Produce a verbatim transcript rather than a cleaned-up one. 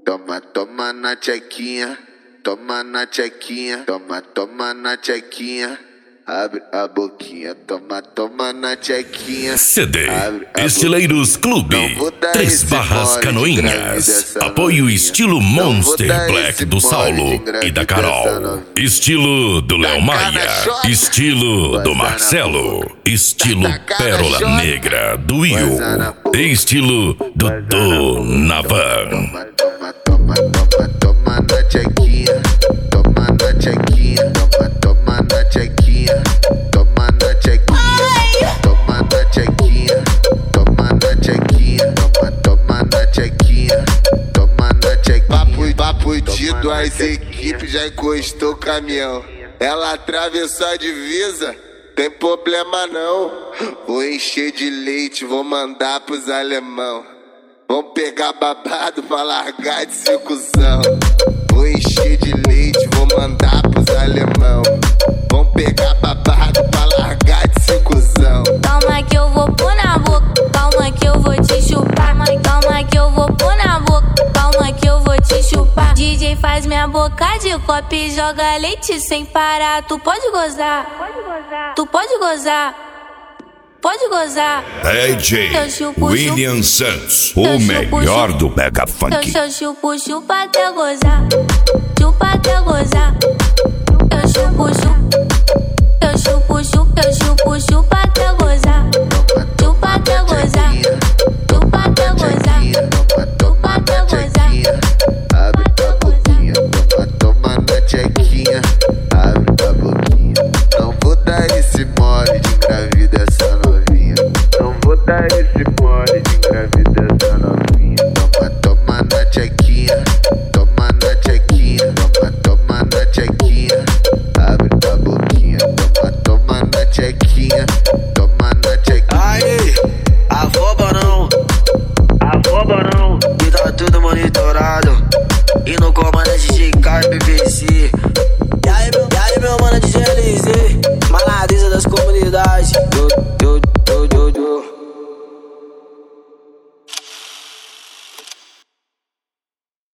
Toma, toma na tchequinha, toma na tchequinha, toma, toma na tchequinha. Abre a boquinha, toma, toma na tchequinha. C D Estileiros Clube, Três Barras Canoinhas. Apoio estilo Monster Black do Saulo e da Carol. Estilo do Léo Maia. Estilo do Marcelo. Estilo Pérola Negra do Will. Estilo Dudu Navan. Toma, toma, toma, toma na tchequinha, toma na tchequinha, toma, toma na tchequinha, toma na tchequinha, toma na tchequinha, toma na tchequinha, toma, toma na tchequinha, toma na tchequinha. Papo, papo de duas equipes já encostou o caminhão. Ela atravessou a divisa, tem problema não. Vou encher de leite, vou mandar pros alemão. Vão pegar babado pra largar de ser cuzão. Vou encher de leite, vou mandar pros alemão. Vão pegar babado pra largar de ser cuzão. Calma que eu vou pôr na boca, calma que eu vou te chupar. Calma que eu vou pôr na boca, calma que eu vou te chupar. D J faz minha boca de copo e joga leite sem parar. Tu pode gozar, tu pode gozar. Pode gozar. D J William Santos, o melhor do Mega Funk. Eu chupo, chupa até gozar, chupa até gozar. Eu chupo, chupa, eu chupo, chupa, eu chupo, chupa até gozar, chupa até gozar, chupa até gozar, chupa até gozar. Abre a boquinha, toma, toma na tchequinha. Abre a boquinha. Não vou dar esse mole de engravida essa novinha. Não vou dar esse mole de engravida essa novinha. Toma, toma na tchequinha, toma na tchequinha, toma, toma na tchequinha. Abre a boquinha, toma, toma na tchequinha, toma na tchequinha. Aí, afoba não, afoba não, que tá tudo monitorado. E no comando é D J K P P C. E aí, meu, e aí, meu mano D J L Z, maladeza das comunidades.